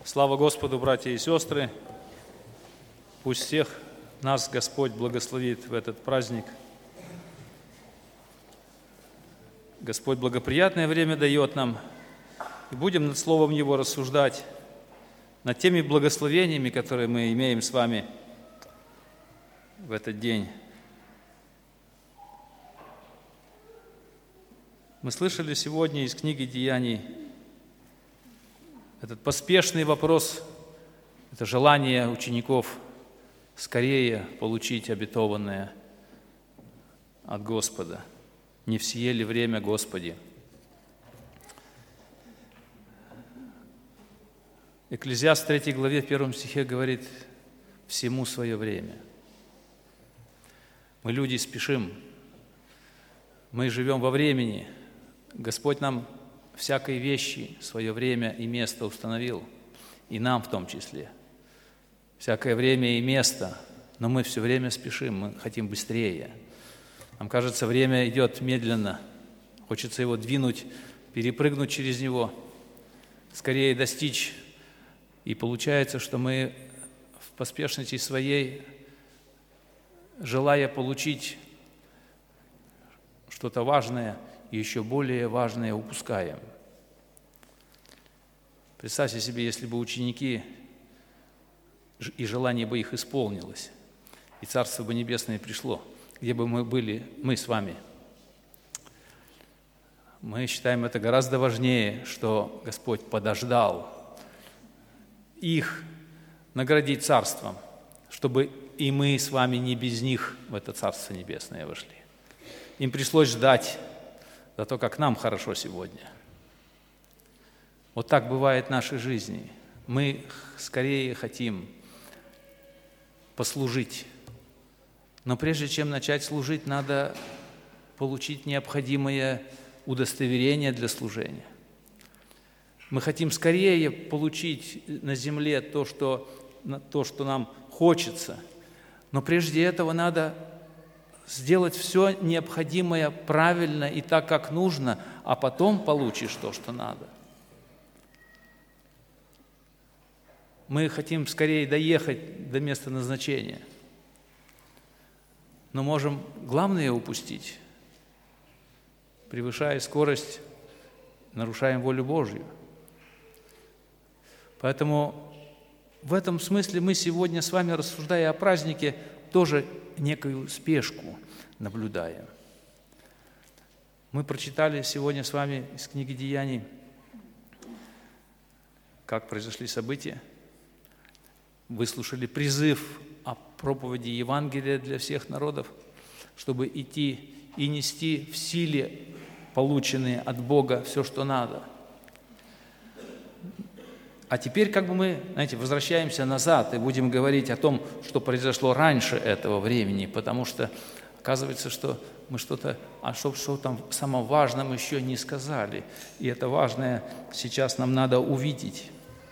Слава Господу, братья и сестры! Пусть всех нас Господь благословит в этот праздник. Господь благоприятное время дает нам, и будем над Словом Его рассуждать, над теми благословениями, которые мы имеем с вами в этот день. Мы слышали сегодня из книги Деяний этот поспешный вопрос, это желание учеников скорее получить обетованное от Господа. Не в сие ли время, Господи? Экклезиаст в 3 главе, в 1 стихе говорит: «Всему свое время». Мы, люди, спешим, мы живем во времени. Господь нам всякой вещи свое время и место установил, и нам в том числе. Всякое время и место, но мы все время спешим, мы хотим быстрее. Нам кажется, время идет медленно, хочется его двинуть, перепрыгнуть через него, скорее достичь. И получается, что мы в поспешности своей, желая получить что-то важное, и еще более важное упускаем. Представьте себе, если бы ученики и желание бы их исполнилось, и Царство бы Небесное пришло, где бы мы были, мы с вами. Мы считаем это гораздо важнее, что Господь подождал их наградить Царством, чтобы и мы с вами не без них в это Царство Небесное вошли. Им пришлось ждать за то, как нам хорошо сегодня. Вот так бывает в нашей жизни. Мы скорее хотим послужить. Но прежде чем начать служить, надо получить необходимое удостоверение для служения. Мы хотим скорее получить на земле то, что нам хочется. Но прежде этого надо сделать все необходимое правильно и так, как нужно, а потом получишь то, что надо. Мы хотим скорее доехать до места назначения, но можем главное упустить, превышая скорость, нарушаем волю Божью. Поэтому в этом смысле мы сегодня с вами, рассуждая о празднике, тоже некую спешку наблюдаем. Мы прочитали сегодня с вами из книги Деяний, как произошли события, выслушали призыв о проповеди Евангелия для всех народов, чтобы идти и нести в силе, полученные от Бога, все, что надо. А теперь мы, возвращаемся назад и будем говорить о том, что произошло раньше этого времени, потому что оказывается, что мы что-то там самое важное мы еще не сказали, и это важное сейчас нам надо увидеть.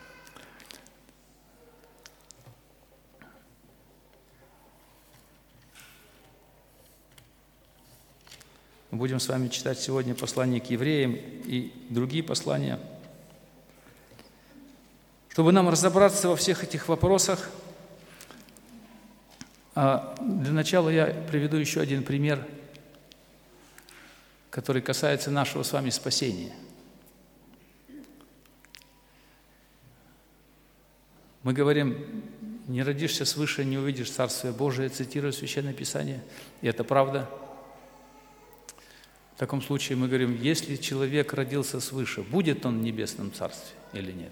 Мы будем с вами читать сегодня послание к евреям и другие послания. Чтобы нам разобраться во всех этих вопросах, для начала я приведу еще один пример, который касается нашего с вами спасения. Мы говорим: не родишься свыше, не увидишь Царствие Божие, цитируя Священное Писание, и это правда. В таком случае мы говорим: если человек родился свыше, будет он в небесном Царстве или нет?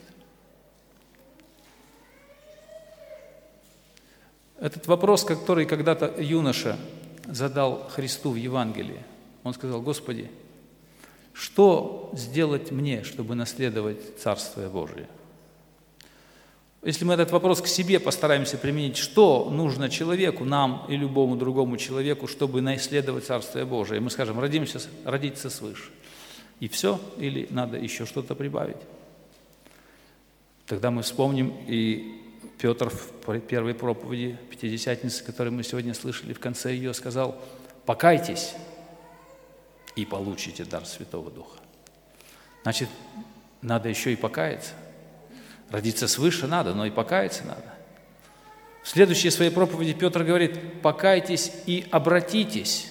Этот вопрос, который когда-то юноша задал Христу в Евангелии, он сказал: Господи, что сделать мне, чтобы наследовать Царствие Божие? Если мы этот вопрос к себе постараемся применить, что нужно человеку, нам и любому другому человеку, чтобы наследовать Царствие Божие, мы скажем: родиться свыше. И все? Или надо еще что-то прибавить? Тогда мы вспомним и Петр в первой проповеди Пятидесятницы, которую мы сегодня слышали, в конце ее сказал: покайтесь и получите дар Святого Духа. Значит, надо еще и покаяться. Родиться свыше надо, но и покаяться надо. В следующей своей проповеди Петр говорит: покайтесь и обратитесь.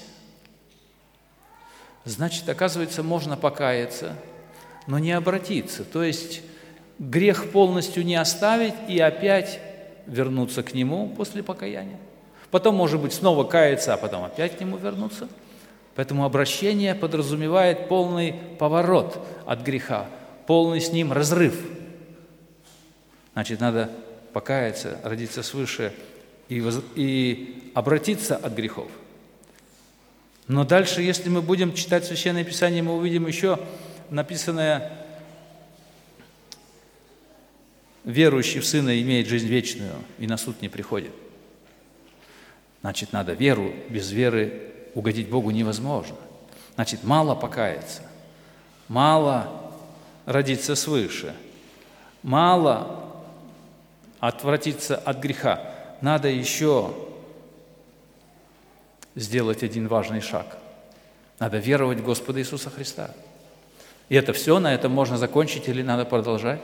Значит, оказывается, можно покаяться, но не обратиться. То есть грех полностью не оставить и опять вернуться к нему после покаяния. Потом, может быть, снова каяться, а потом опять к нему вернуться. Поэтому обращение подразумевает полный поворот от греха, полный с ним разрыв. Значит, надо покаяться, родиться свыше и обратиться от грехов. Но дальше, если мы будем читать Священное Писание, мы увидим еще написанное: верующий в Сына имеет жизнь вечную и на суд не приходит. Значит, надо веру, без веры угодить Богу невозможно. Значит, мало покаяться, мало родиться свыше, мало отвратиться от греха. Надо еще сделать один важный шаг. Надо веровать в Господа Иисуса Христа. И это все, на этом можно закончить или надо продолжать?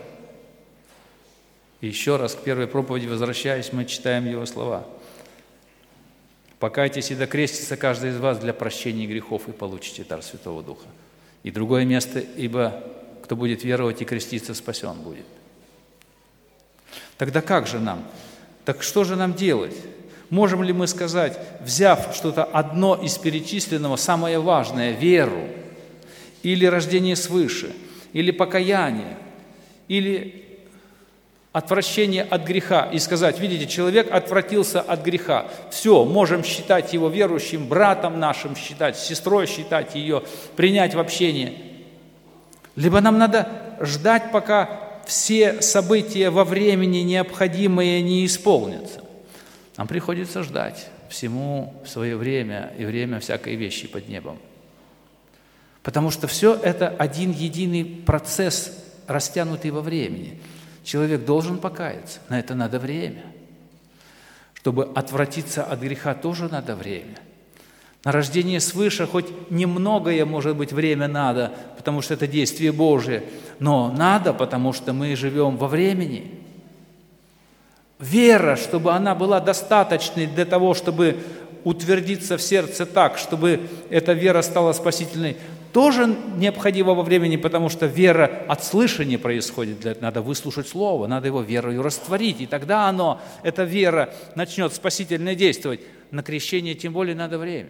И еще раз к первой проповеди возвращаясь, мы читаем его слова. «Покайтесь и докрестится каждый из вас для прощения грехов, и получите дар Святого Духа». И другое место: «Ибо кто будет веровать и креститься, спасен будет». Тогда как же нам? Так что же нам делать? Можем ли мы сказать, взяв что-то одно из перечисленного, самое важное, веру, или рождение свыше, или покаяние, или отвращение от греха, и сказать: видите, человек отвратился от греха, все, можем считать его верующим, братом нашим считать, сестрой считать ее, принять в общение. Либо нам надо ждать, пока все события во времени необходимые не исполнятся. Нам приходится ждать всему свое время и время всякой вещи под небом. Потому что все это один единый процесс, растянутый во времени. Человек должен покаяться, на это надо время. Чтобы отвратиться от греха, тоже надо время. На рождение свыше хоть немногое, может быть, время надо, потому что это действие Божие, но надо, потому что мы живем во времени. Вера, чтобы она была достаточной для того, чтобы утвердиться в сердце так, чтобы эта вера стала спасительной, тоже необходимо во времени, потому что вера от слышания происходит. Надо выслушать Слово, надо его верою растворить, и тогда эта вера начнет спасительно действовать. На крещение тем более надо время.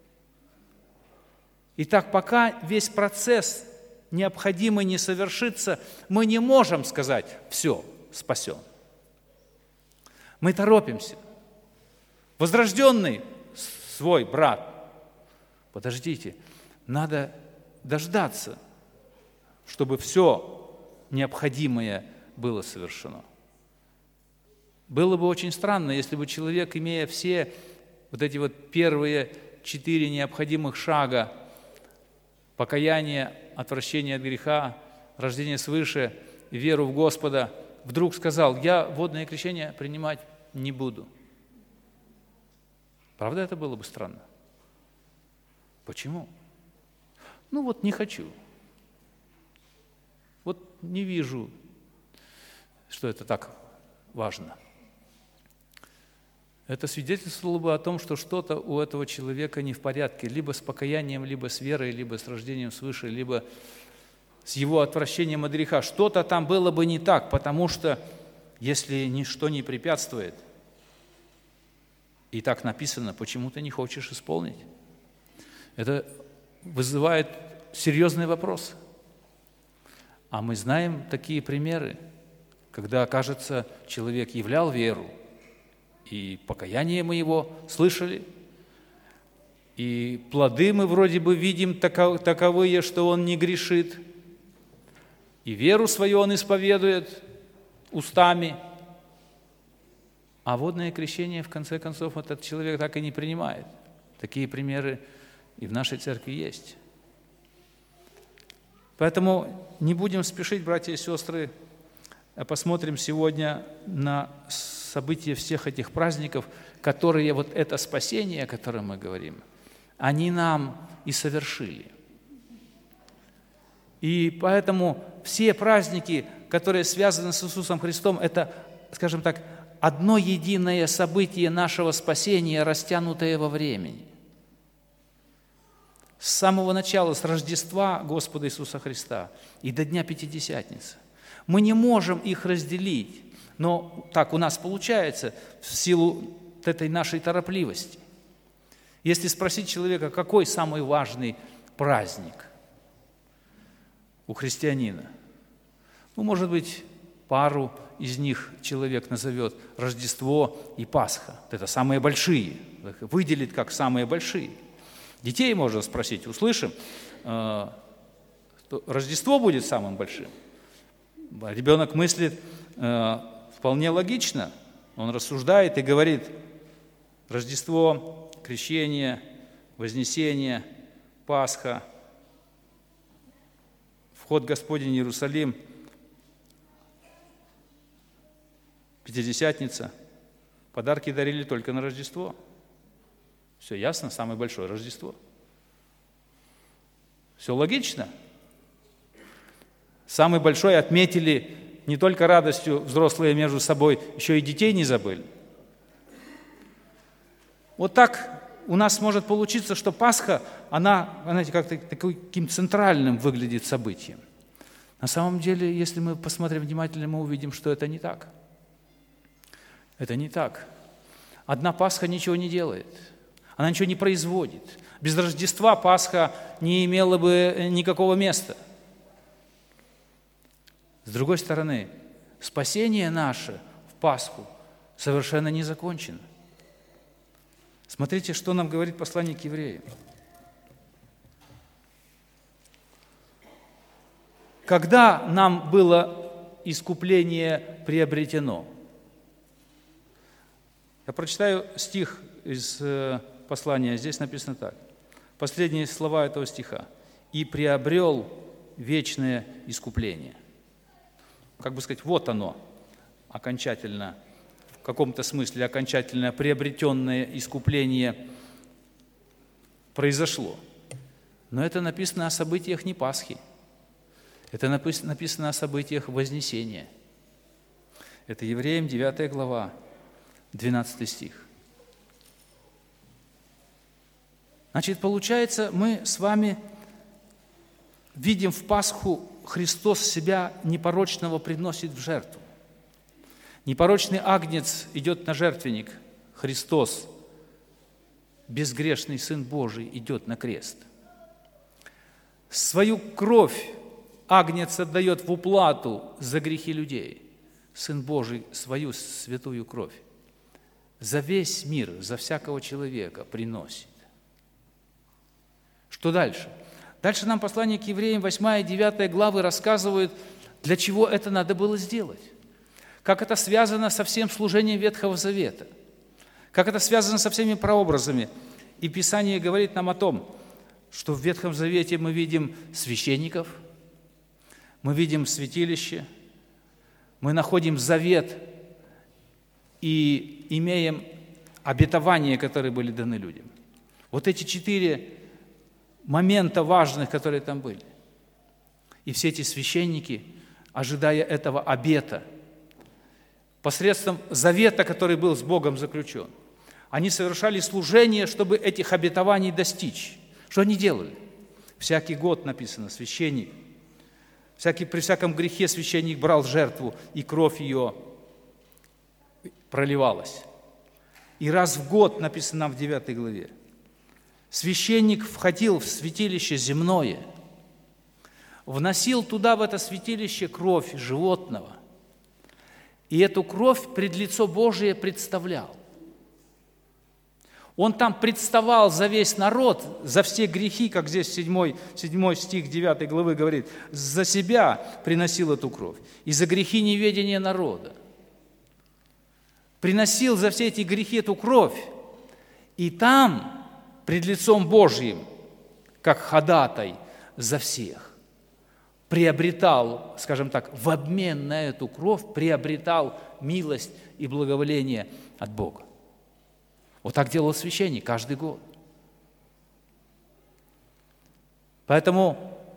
Итак, пока весь процесс необходимый не совершится, мы не можем сказать: все, спасен. Мы торопимся. Возрожденный свой брат, подождите, надо дождаться, чтобы все необходимое было совершено. Было бы очень странно, если бы человек, имея все вот эти вот первые 4 необходимых шага: покаяние, отвращение от греха, рождение свыше, веру в Господа, вдруг сказал: я водное крещение принимать не буду. Правда, это было бы странно? Почему? Вот не хочу. Вот не вижу, что это так важно. Это свидетельствовало бы о том, что что-то у этого человека не в порядке, либо с покаянием, либо с верой, либо с рождением свыше, либо с его отвращением от греха. Что-то там было бы не так, потому что если ничто не препятствует, и так написано, почему ты не хочешь исполнить? Это вызывает серьезный вопрос. А мы знаем такие примеры, когда, кажется, человек являл веру, и покаяние мы его слышали, и плоды мы вроде бы видим таковые, что он не грешит, и веру свою он исповедует устами, а водное крещение, в конце концов, этот человек так и не принимает. Такие примеры и в нашей церкви есть. Поэтому не будем спешить, братья и сестры, а посмотрим сегодня на события всех этих праздников, которые вот это спасение, о котором мы говорим, они нам и совершили. И поэтому все праздники которые связаны с Иисусом Христом, это, скажем так, одно единое событие нашего спасения, растянутое во времени. С самого начала, с Рождества Господа Иисуса Христа и до Дня Пятидесятницы. Мы не можем их разделить, но так у нас получается в силу этой нашей торопливости. Если спросить человека, какой самый важный праздник у христианина, может быть, пару из них человек назовет Рождество и Пасха. Это самые большие, выделит как самые большие. Детей можно спросить, услышим, Рождество будет самым большим. Ребенок мыслит вполне логично, он рассуждает и говорит: Рождество, Крещение, Вознесение, Пасха, вход Господень в Иерусалим, Пятидесятница. Подарки дарили только на Рождество. Все ясно, самое большое Рождество. Все логично. Самый большой отметили не только радостью взрослые между собой, еще и детей не забыли. Вот так у нас может получиться, что Пасха, она, знаете, как-то таким центральным выглядит событием. На самом деле, если мы посмотрим внимательно, мы увидим, что это не так. Это не так. Одна Пасха ничего не делает. Она ничего не производит. Без Рождества Пасха не имела бы никакого места. С другой стороны, спасение наше в Пасху совершенно не закончено. Смотрите, что нам говорит послание к евреям. Когда нам было искупление приобретено? Я прочитаю стих из послания. Здесь написано так. Последние слова этого стиха. «И приобрел вечное искупление». Как бы сказать, вот оно, окончательно, в каком-то смысле окончательно приобретенное искупление произошло. Но это написано о событиях не Пасхи. Это написано о событиях Вознесения. Это Евреям 9 глава, 12 стих. Значит, получается, мы с вами видим в Пасху, Христос себя непорочного приносит в жертву. Непорочный агнец идет на жертвенник. Христос, безгрешный Сын Божий, идет на крест. Свою кровь агнец отдает в уплату за грехи людей. Сын Божий свою святую кровь за весь мир, за всякого человека приносит. Что дальше? Дальше нам послание к евреям 8 и 9 главы рассказывают, для чего это надо было сделать. Как это связано со всем служением Ветхого Завета. Как это связано со всеми прообразами. И Писание говорит нам о том, что в Ветхом Завете мы видим священников, мы видим святилище, мы находим завет и имеем обетования, которые были даны людям. Вот эти 4 момента важных, которые там были. И все эти священники, ожидая этого обета, посредством завета, который был с Богом заключен, они совершали служение, чтобы этих обетований достичь. Что они делали? Всякий год, написано, священник, при всяком грехе священник брал жертву, и кровь ее проливалась. И раз в год, написано нам в 9 главе, священник входил в святилище земное, вносил туда, в это святилище, кровь животного, и эту кровь пред лицо Божие представлял. Он там представал за весь народ, за все грехи, как здесь 7 стих 9 главы говорит, за себя приносил эту кровь, и за грехи неведения народа. Приносил за все эти грехи эту кровь, и там, пред лицом Божьим, как ходатай за всех, приобретал, скажем так, в обмен на эту кровь, приобретал милость и благоволение от Бога. Вот так делал священник каждый год. Поэтому в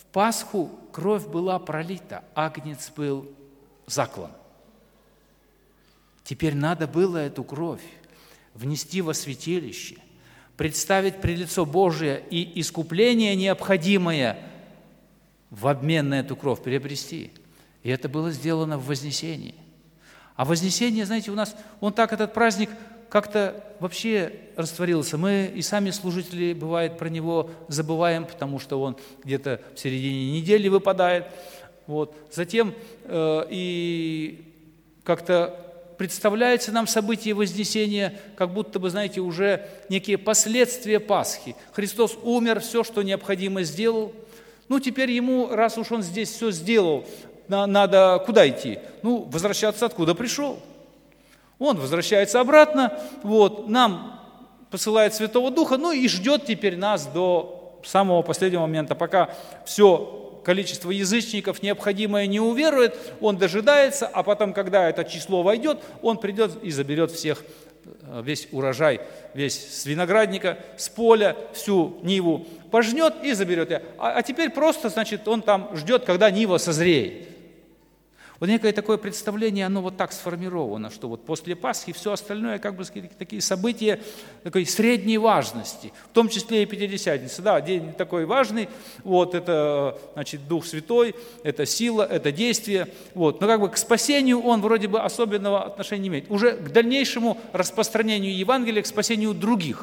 Пасху кровь была пролита, агнец был заклан. Теперь надо было эту кровь внести во святилище, представить пред лицо Божие и искупление необходимое в обмен на эту кровь приобрести. И это было сделано в Вознесении. А Вознесение, знаете, у нас, этот праздник как-то вообще растворился. Мы и сами служители, бывает, про него забываем, потому что он где-то в середине недели выпадает. Затем и как-то представляется нам событие Вознесения, как будто бы, знаете, уже некие последствия Пасхи. Христос умер, все, что необходимо, сделал. Теперь ему, раз уж он здесь все сделал, надо куда идти? Возвращаться, откуда пришел. Он возвращается обратно, нам посылает Святого Духа, и ждет теперь нас до самого последнего момента, пока все количество язычников необходимое не уверует, он дожидается, а потом, когда это число войдет, он придет и заберет весь урожай, весь с виноградника, с поля, всю ниву пожнет и заберет ее. А теперь просто, значит, он там ждет, когда нива созреет. Некое такое представление, оно так сформировано, что после Пасхи все остальное, такие события такой средней важности, в том числе и Пятидесятница. Да, день такой важный, это, значит, Дух Святой, это сила, это действие, но к спасению он вроде бы особенного отношения не имеет. Уже к дальнейшему распространению Евангелия, к спасению других.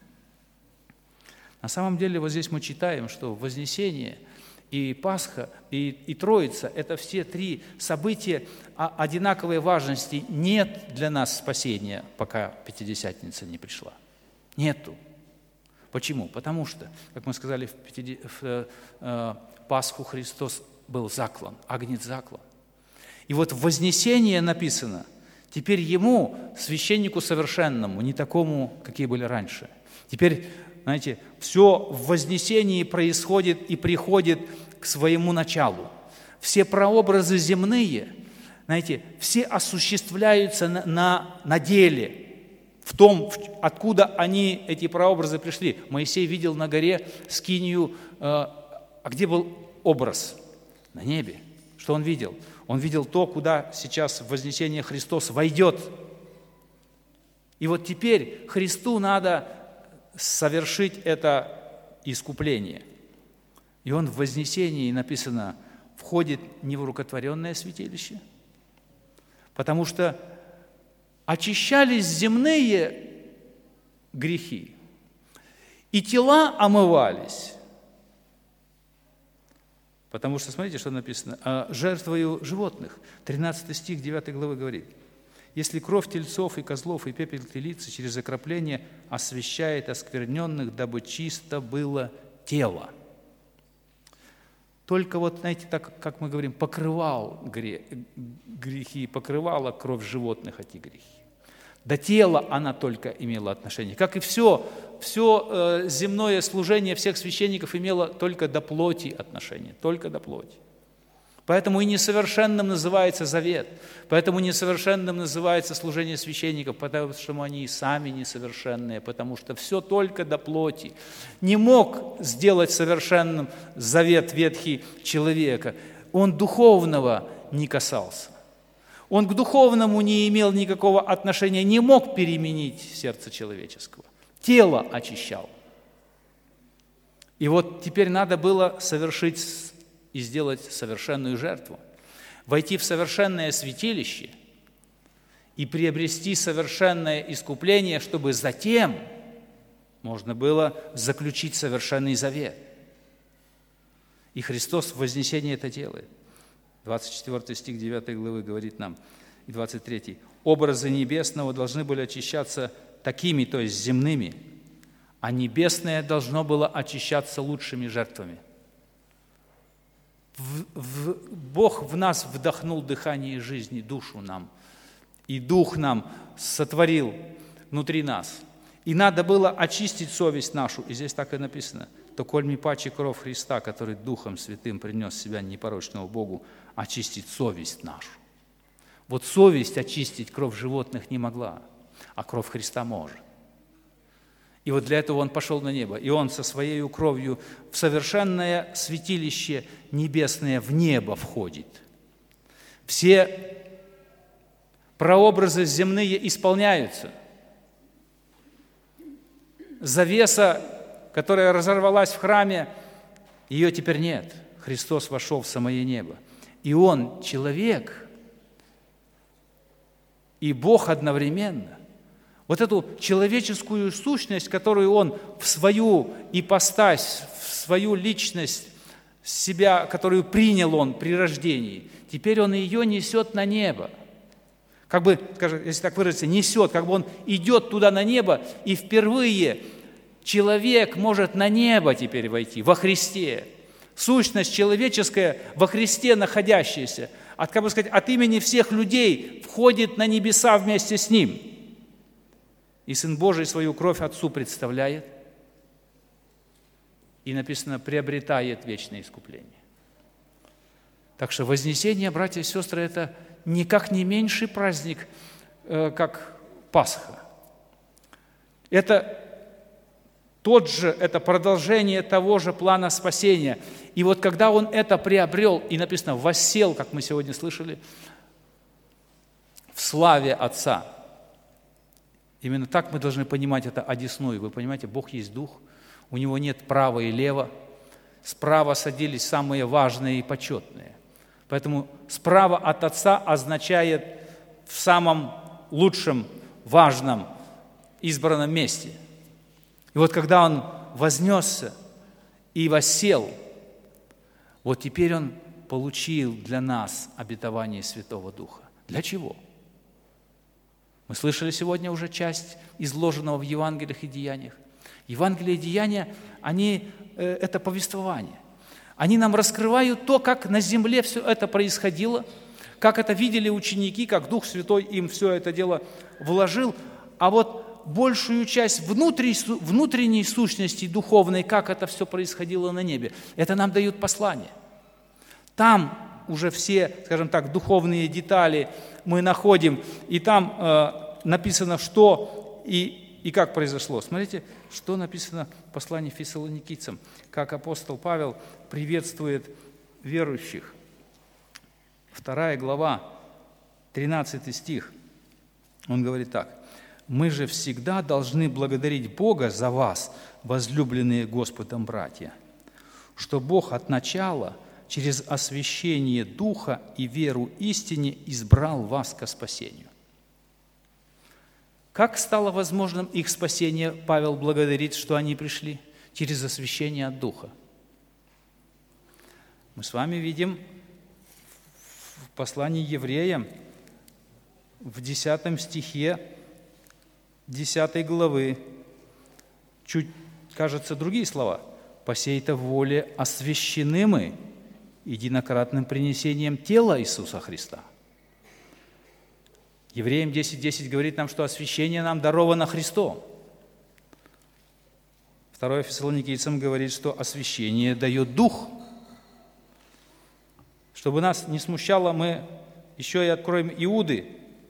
На самом деле, здесь мы читаем, что Вознесение и Пасха, и Троица – это все три события одинаковой важности. Нет для нас спасения, пока Пятидесятница не пришла. Нету. Почему? Потому что, как мы сказали, в Пасху Христос был заклан, агнец заклан. И в Вознесении написано, теперь ему, священнику совершенному, не такому, какие были раньше. Теперь, знаете, все в Вознесении происходит и приходит к своему началу. Все прообразы земные, знаете, все осуществляются на деле, в том, откуда эти прообразы пришли. Моисей видел на горе скинию, а где был образ? На небе. Что он видел? Он видел то, куда сейчас в Вознесение Христос войдет. И теперь Христу надо совершить это искупление. И он в Вознесении, написано, входит не в рукотворенное святилище, потому что очищались земные грехи, и тела омывались. Потому что, смотрите, что написано, жертвою животных. 13 стих 9 главы говорит, если кровь тельцов и козлов и пепел телицы через окропление освящает оскверненных, дабы чисто было тело. Только знаете, так, как мы говорим, покрывал грехи, покрывала кровь животных эти грехи. До тела она только имела отношение. Как и все земное служение всех священников имело только до плоти отношение, только до плоти. Поэтому и несовершенным называется завет, поэтому несовершенным называется служение священников, потому что они и сами несовершенные, потому что все только до плоти. Не мог сделать совершенным завет ветхий человека, он духовного не касался. Он к духовному не имел никакого отношения, не мог переменить сердце человеческого. Тело очищал. И теперь надо было совершить и сделать совершенную жертву, войти в совершенное святилище и приобрести совершенное искупление, чтобы затем можно было заключить совершенный завет. И Христос в Вознесении это делает. 24 стих 9 главы говорит нам, и 23. «Образы небесного должны были очищаться такими, то есть земными, а небесное должно было очищаться лучшими жертвами». Бог в нас вдохнул дыхание жизни, душу нам, и Дух нам сотворил внутри нас. И надо было очистить совесть нашу, и здесь так и написано, то коль ми паче кровь Христа, который Духом Святым принес себя непорочного Богу, очистить совесть нашу. Совесть очистить кровь животных не могла, а кровь Христа может. И вот для этого Он пошел на небо. И Он со Своей кровью в совершенное святилище небесное в небо входит. Все прообразы земные исполняются. Завеса, которая разорвалась в храме, ее теперь нет. Христос вошел в самое небо. И Он человек, и Бог одновременно. Вот эту человеческую сущность, которую Он в свою ипостась, в свою личность себя, которую принял Он при рождении, теперь Он ее несет на небо. Как бы, скажем, если так выразиться, несет, как бы Он идет туда на небо, и впервые человек может на небо теперь войти, во Христе. Сущность человеческая во Христе находящаяся, как бы сказать, от имени всех людей входит на небеса вместе с Ним. И Сын Божий свою кровь Отцу представляет, и написано, приобретает вечное искупление. Так что вознесение, братья и сестры, это никак не меньший праздник, как Пасха. Это это продолжение того же плана спасения. И вот когда Он это приобрел, и написано, воссел, как мы сегодня слышали, в славе Отца. Именно так мы должны понимать это одесную. Вы понимаете, Бог есть Дух, у Него нет права и лева. Справа садились самые важные и почетные. Поэтому справа от Отца означает в самом лучшем, важном, избранном месте. И вот когда Он вознесся и воссел, вот теперь Он получил для нас обетование Святого Духа. Для чего? Мы слышали сегодня уже часть изложенного в Евангелиях и Деяниях. Евангелие и Деяния, это повествование. Они нам раскрывают то, как на земле все это происходило, как это видели ученики, как Дух Святой им все это дело вложил. А вот большую часть внутренней сущности духовной, как это все происходило на небе, это нам дают послание. Там уже все, скажем так, духовные детали мы находим, и там написано, что и как произошло. Смотрите, что написано в послании Фессалоникийцам, как апостол Павел приветствует верующих. 2 глава, 13 стих, он говорит так. «Мы же всегда должны благодарить Бога за вас, возлюбленные Господом братья, что Бог от начала через освящение Духа и веру истине избрал вас ко спасению». Как стало возможным их спасение, Павел благодарит, что они пришли? Через освящение от Духа. Мы с вами видим в послании Евреям, в 10 стихе 10 главы, чуть, кажется, другие слова. «По сей-то воле освящены мы единократным принесением тела Иисуса Христа». Евреям 10:10 говорит нам, что освящение нам даровано Христом. 2 Фессалоникийцам говорит, что освящение дает Дух. Чтобы нас не смущало, мы еще и откроем Иуды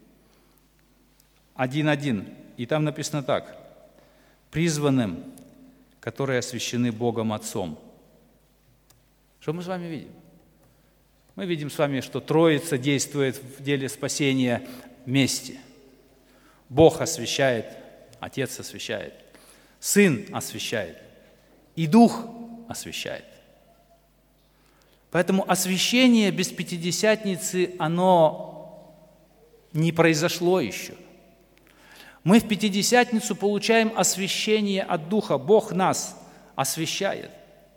1:1. И там написано так. «Призванным, которые освящены Богом Отцом». Что мы с вами видим? Мы видим с вами, что Троица действует в деле спасения вместе. Бог освящает, Отец освящает, Сын освящает и Дух освящает. Поэтому освящение без Пятидесятницы, оно не произошло еще. Мы в Пятидесятницу получаем освящение от Духа. Бог нас освящает.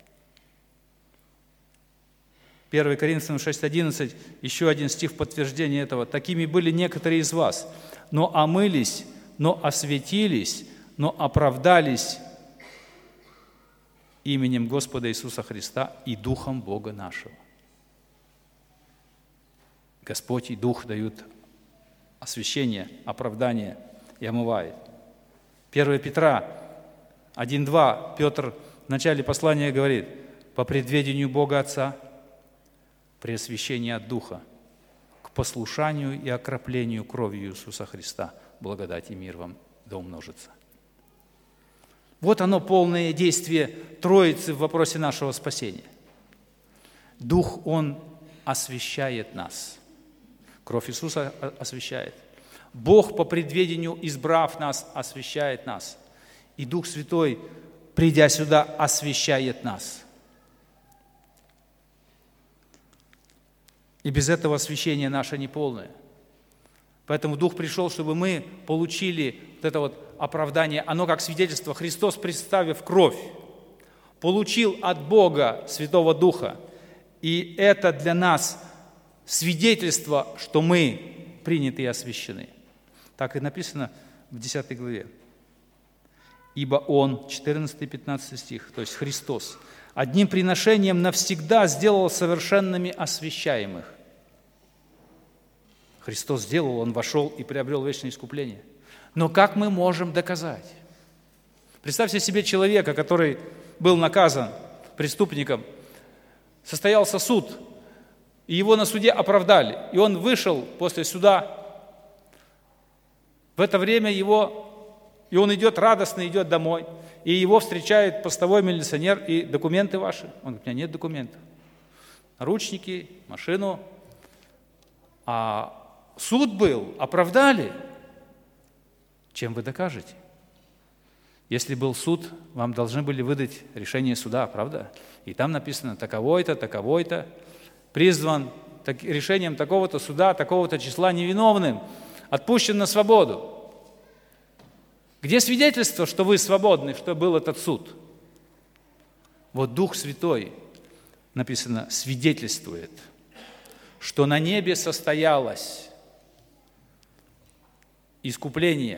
1 Коринфянам 6:11, еще один стих в подтверждение этого. «Такими были некоторые из вас, но омылись, но осветились, но оправдались именем Господа Иисуса Христа и Духом Бога нашего». Господь и Дух дают освящение, оправдание и омывает. 1 Петра 1:2, Петр в начале послания говорит: «По предведению Бога Отца, при освящении от Духа, к послушанию и окроплению кровью Иисуса Христа, благодать и мир вам да умножится». Вот оно полное действие Троицы в вопросе нашего спасения. Дух, Он освящает нас. Кровь Иисуса освящает. Бог по предведению, избрав нас, освящает нас. И Дух Святой, придя сюда, освящает нас. И без этого освящение наше неполное. Поэтому Дух пришел, чтобы мы получили вот это вот оправдание. Оно как свидетельство. Христос, представив кровь, получил от Бога Святого Духа. И это для нас свидетельство, что мы приняты и освящены. Так и написано в 10 главе. Ибо Он, 14-15 стих, то есть Христос, одним приношением навсегда сделал совершенными освящаемых. Христос сделал, Он вошел и приобрел вечное искупление. Но как мы можем доказать? Представьте себе человека, который был наказан преступником, состоялся суд, и его на суде оправдали, и он вышел после суда. В это время и он идет радостно, идет домой, и его встречает постовой милиционер, и документы ваши. Он говорит: у меня нет документов. Наручники, машину. А суд был, оправдали. Чем вы докажете? Если был суд, вам должны были выдать решение суда, правда? И там написано: таковой-то, таковой-то, призван решением такого-то суда, такого-то числа невиновным, отпущен на свободу. Где свидетельство, что вы свободны, что был этот суд? Вот Дух Святой, написано, свидетельствует, что на небе состоялось искупление.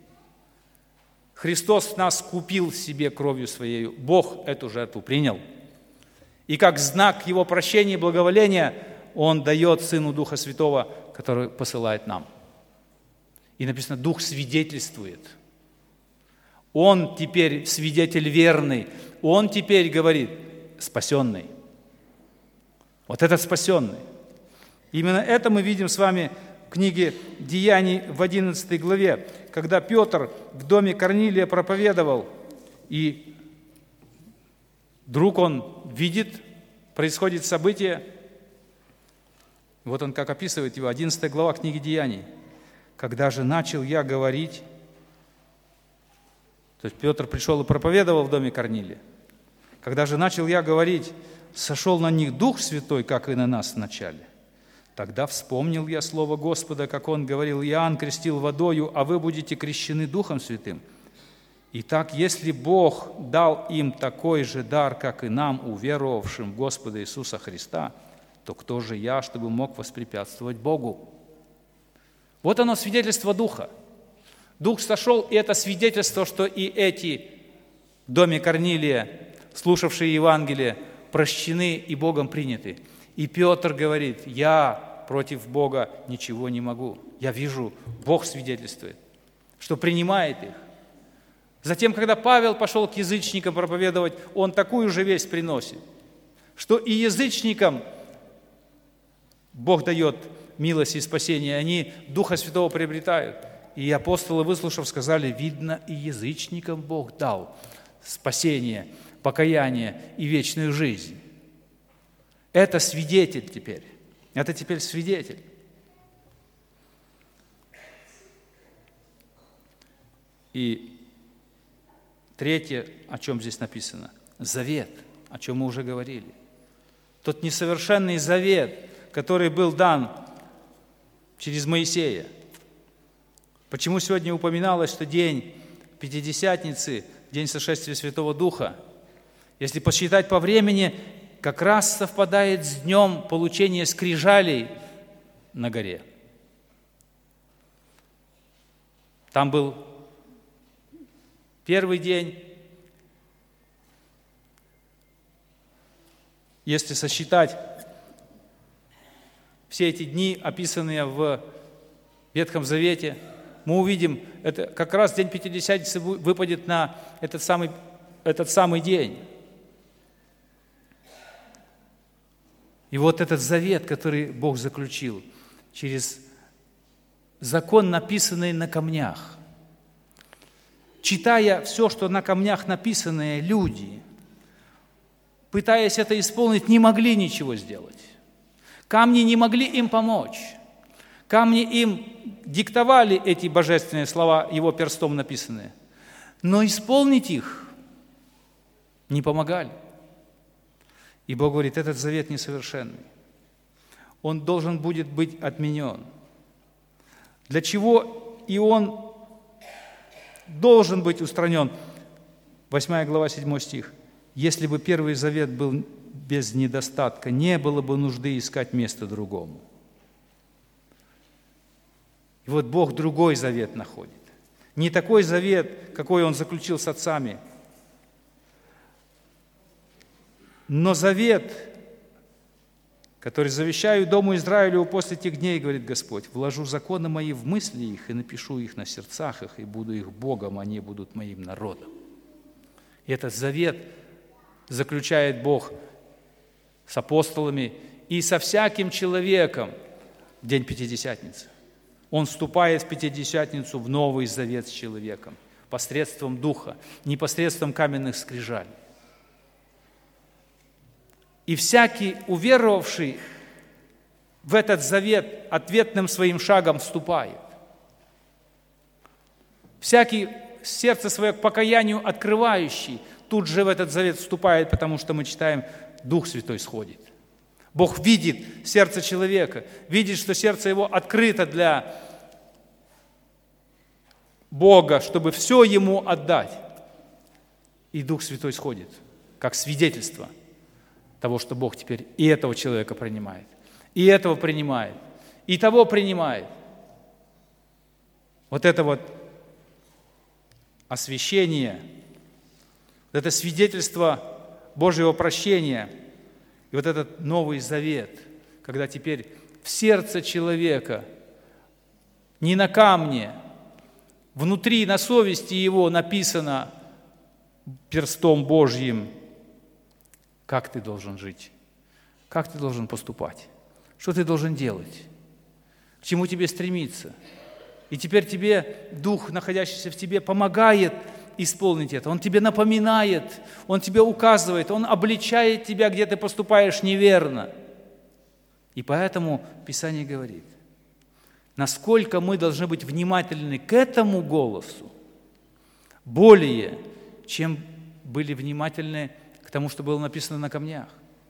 Христос нас купил себе кровью Своею. Бог эту жертву принял. И как знак Его прощения и благоволения Он дает Сыну Духа Святого, который посылает нам. И написано: Дух свидетельствует. Он теперь свидетель верный. Он теперь говорит: спасенный. Вот этот спасенный. Именно это мы видим с вами в книге Деяний в 11 главе, когда Петр в доме Корнилия проповедовал, и вдруг он видит, происходит событие. Вот он как описывает его, 11 глава книги Деяний. «Когда же начал я говорить...» То есть Петр пришел и проповедовал в доме Корнилия. «Когда же начал я говорить, сошел на них Дух Святой, как и на нас вначале. Тогда вспомнил я слово Господа, как Он говорил: Иоанн крестил водою, а вы будете крещены Духом Святым. Итак, если Бог дал им такой же дар, как и нам, уверовавшим в Господа Иисуса Христа, то кто же я, чтобы мог воспрепятствовать Богу?» Вот оно, свидетельство Духа. Дух сошел, и это свидетельство, что и эти в доме Корнилия, слушавшие Евангелие, прощены и Богом приняты. И Петр говорит: я против Бога ничего не могу. Я вижу, Бог свидетельствует, что принимает их. Затем, когда Павел пошел к язычникам проповедовать, он такую же весть приносит, что и язычникам Бог дает милость и спасение, они Духа Святого приобретают. И апостолы, выслушав, сказали: видно, и язычникам Бог дал спасение, покаяние и вечную жизнь. Это свидетель теперь. Это теперь свидетель. И третье, о чем здесь написано, завет, о чем мы уже говорили. Тот несовершенный завет, который был дан через Моисея. Почему сегодня упоминалось, что день Пятидесятницы, день сошествия Святого Духа, если посчитать по времени, как раз совпадает с днем получения скрижалей на горе. Там был первый день. Если сосчитать все эти дни, описанные в Ветхом Завете, мы увидим, это как раз день Пятидесятницы выпадет на этот самый день. И вот этот завет, который Бог заключил через закон, написанный на камнях, читая все, что на камнях написанное, люди, пытаясь это исполнить, не могли ничего сделать. Камни не могли им помочь. Камни им диктовали эти божественные слова, его перстом написанные. Но исполнить их не помогали. И Бог говорит, этот завет несовершенный. Он должен будет быть отменен. Для чего и он должен быть устранен? 8 глава, 7 стих. Если бы первый завет был без недостатка, не было бы нужды искать место другому. И вот Бог другой завет находит. Не такой завет, какой Он заключил с отцами, но завет, который завещаю дому Израилеву после тех дней, говорит Господь, вложу законы мои в мысли их и напишу их на сердцах их, и буду их Богом, они будут моим народом. И этот завет заключает Бог с апостолами и со всяким человеком в день Пятидесятницы. Он вступает в Пятидесятницу в новый завет с человеком посредством Духа, не посредством каменных скрижалей. И всякий уверовавший в этот завет ответным своим шагом вступает. Всякий сердце свое к покаянию открывающий тут же в этот завет вступает, потому что мы читаем, Дух Святой сходит. Бог видит сердце человека, видит, что сердце его открыто для Бога, чтобы все ему отдать. И Дух Святой сходит, как свидетельство того, что Бог теперь и этого человека принимает, и этого принимает, и того принимает. Вот это вот освящение, вот это свидетельство Божьего прощения, и вот этот Новый Завет, когда теперь в сердце человека, не на камне, внутри, на совести его написано перстом Божьим, как ты должен жить, как ты должен поступать, что ты должен делать, к чему тебе стремиться. И теперь тебе Дух, находящийся в тебе, помогает исполнить это. Он тебе напоминает, Он тебе указывает, Он обличает тебя, где ты поступаешь неверно. И поэтому Писание говорит, насколько мы должны быть внимательны к этому голосу, более, чем были внимательны к тому, что было написано на камнях.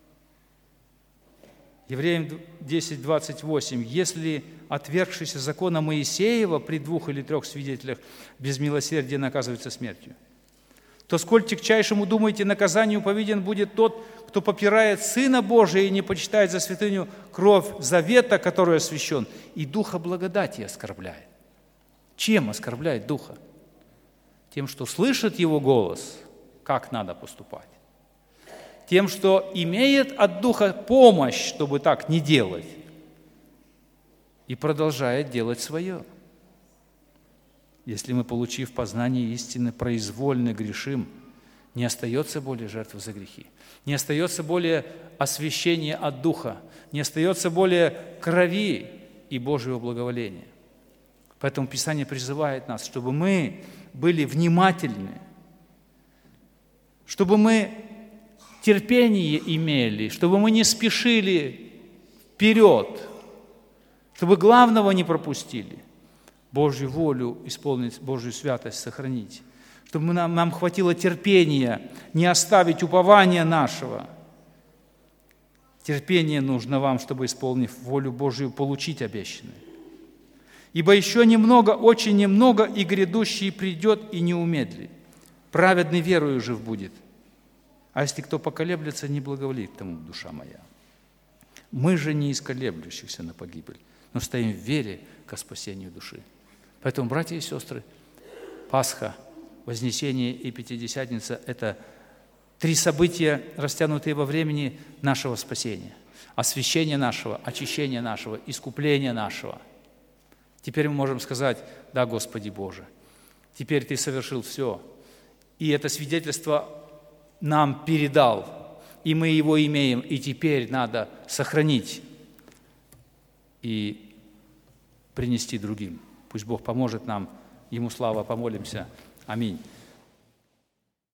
Евреям 10:28. «Если отвергшийся закона Моисеева при 2 или 3 свидетелях без милосердия наказывается смертью, то сколь тягчайшему, думаете, наказанию повинен будет тот, кто попирает Сына Божия и не почитает за святыню кровь завета, который освящен, и Духа благодати оскорбляет». Чем оскорбляет Духа? Тем, что слышит Его голос, как надо поступать. Тем, что имеет от Духа помощь, чтобы так не делать, и продолжает делать свое. Если мы, получив познание истины, произвольно грешим, не остается более жертвы за грехи, не остается более освящения от Духа, не остается более крови и Божьего благоволения. Поэтому Писание призывает нас, чтобы мы были внимательны, чтобы мы терпение имели, чтобы мы не спешили вперед, чтобы главного не пропустили, Божью волю исполнить, Божью святость сохранить, чтобы нам хватило терпения не оставить упования нашего. Терпение нужно вам, чтобы, исполнив волю Божию, получить обещанное. Ибо еще немного, очень немного, и грядущий придет, и не умедли. Праведный верою жив будет. А если кто поколеблется, не благоволит тому душа моя. Мы же не из колеблющихся на погибель, но стоим в вере ко спасению души. Поэтому, братья и сестры, Пасха, Вознесение и Пятидесятница – это 3 события, растянутые во времени нашего спасения, освящения нашего, очищения нашего, искупления нашего. Теперь мы можем сказать: да, Господи Боже, теперь Ты совершил все. И это свидетельство нам передал, и мы его имеем, и теперь надо сохранить и принести другим. Пусть Бог поможет нам, Ему слава, помолимся. Аминь.